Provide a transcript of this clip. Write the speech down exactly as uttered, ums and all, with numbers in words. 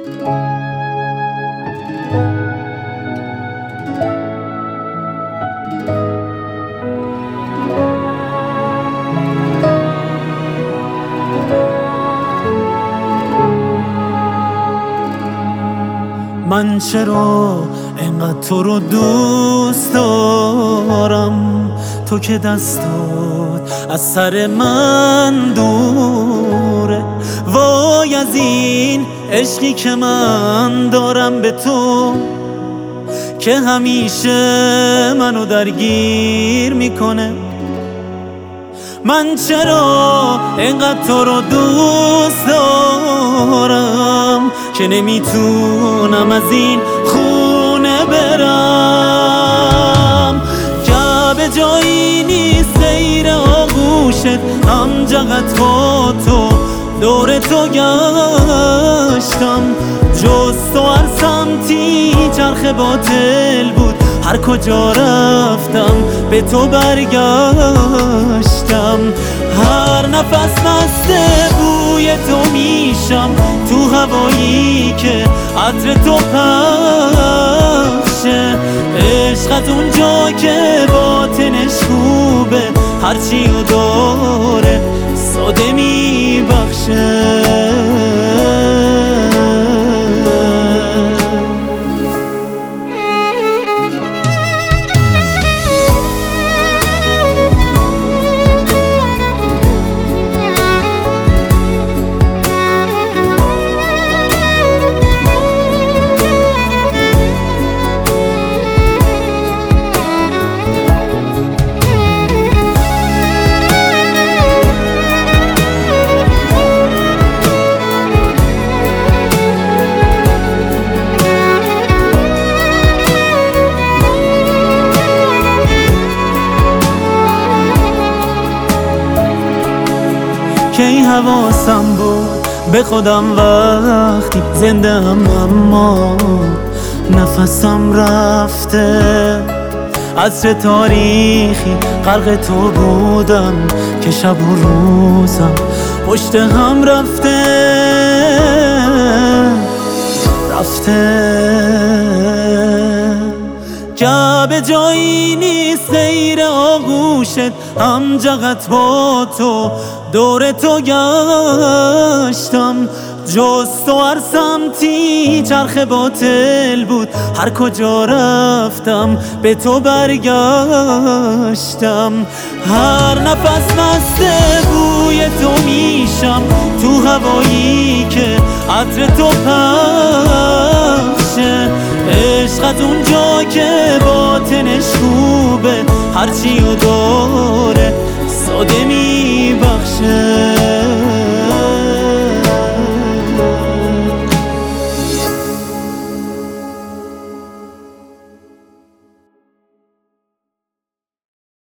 من چرا اینقدر تو رو دوست دارم، تو که دستات از سر من دوره. وای از این عشقی که من دارم به تو، که همیشه منو درگیر میکنه. من چرا اینقدر تو رو دوست دارم که نمیتونم از این خونه برم. جا جایی نیست غیر آغوشت، هم جغت با تو دور تو گشتم. جز تو هر سمتی چرخ باطل بود، هر کجا رفتم به تو برگشتم. هر نفس مست بوی تو میشم، تو هوایی که عطر تو پخشه. عشقت اونجا که باطنش خوبه، هرچی رو داره ساده میبخشه. کی حواسم بود به خودم وقتی زنده هم، اما نفسم رفته. عصر تاریخی غرق تو بودم که شب و روزم پشت هم رفته رفته. جا جایی نیست غیر آغوشت، هم جغت با تو دور تو گشتم. جز تو هر سمتی چرخ باطل بود، هر کجا رفتم به تو برگشتم. هر نفس مست بوی تو میشم، تو هوایی که عطر تو پخشه. عشقت اونجا که باطنش خوبه، هرچی رو داره ساده می